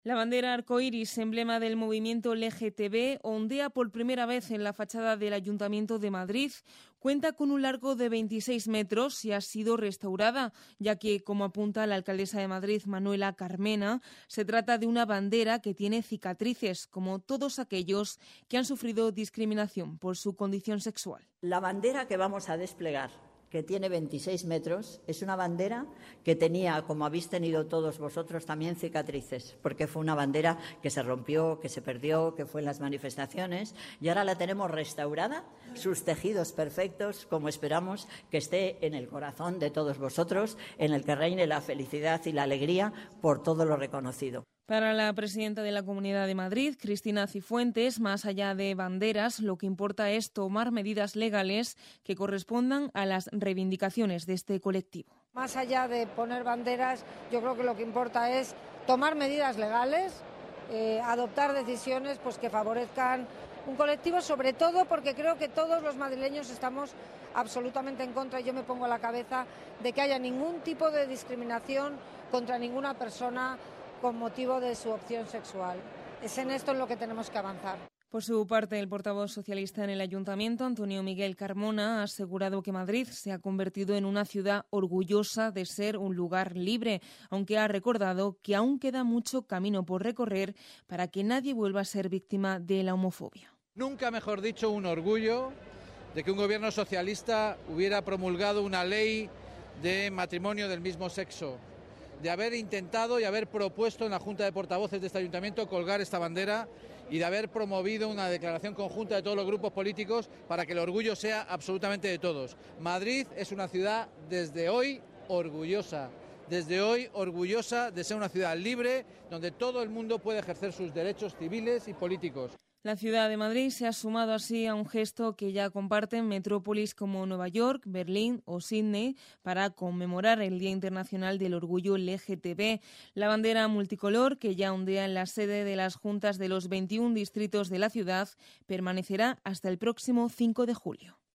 La bandera arcoíris, emblema del movimiento LGTB, ondea por primera vez en la fachada del Ayuntamiento de Madrid. Cuenta con un largo de 26 metros y ha sido restaurada, ya que, como apunta la alcaldesa de Madrid, Manuela Carmena, se trata de una bandera que tiene cicatrices, como todos aquellos que han sufrido discriminación por su condición sexual. La bandera que vamos a desplegar, que tiene 26 metros, es una bandera que tenía, como habéis tenido todos vosotros, también cicatrices, porque fue una bandera que se rompió, que se perdió, que fue en las manifestaciones, y ahora la tenemos restaurada, sus tejidos perfectos, como esperamos que esté en el corazón de todos vosotros, en el que reine la felicidad y la alegría por todo lo reconocido. Para la presidenta de la Comunidad de Madrid, Cristina Cifuentes, más allá de banderas, lo que importa es tomar medidas legales que correspondan a las reivindicaciones de este colectivo. Más allá de poner banderas, yo creo que lo que importa es tomar medidas legales, adoptar decisiones que favorezcan un colectivo, sobre todo porque creo que todos los madrileños estamos absolutamente en contra, y yo me pongo a la cabeza, de que haya ningún tipo de discriminación contra ninguna persona con motivo de su opción sexual. Es en esto en lo que tenemos que avanzar. Por su parte, el portavoz socialista en el Ayuntamiento, Antonio Miguel Carmona, ha asegurado que Madrid se ha convertido en una ciudad orgullosa de ser un lugar libre, aunque ha recordado que aún queda mucho camino por recorrer para que nadie vuelva a ser víctima de la homofobia. Nunca, mejor dicho, un orgullo de que un gobierno socialista hubiera promulgado una ley de matrimonio del mismo sexo, de haber intentado y haber propuesto en la Junta de Portavoces de este Ayuntamiento colgar esta bandera y de haber promovido una declaración conjunta de todos los grupos políticos para que el orgullo sea absolutamente de todos. Madrid es una ciudad desde hoy orgullosa de ser una ciudad libre donde todo el mundo puede ejercer sus derechos civiles y políticos. La ciudad de Madrid se ha sumado así a un gesto que ya comparten metrópolis como Nueva York, Berlín o Sydney para conmemorar el Día Internacional del Orgullo LGTB. La bandera multicolor, que ya ondea en la sede de las juntas de los 21 distritos de la ciudad, permanecerá hasta el próximo 5 de julio.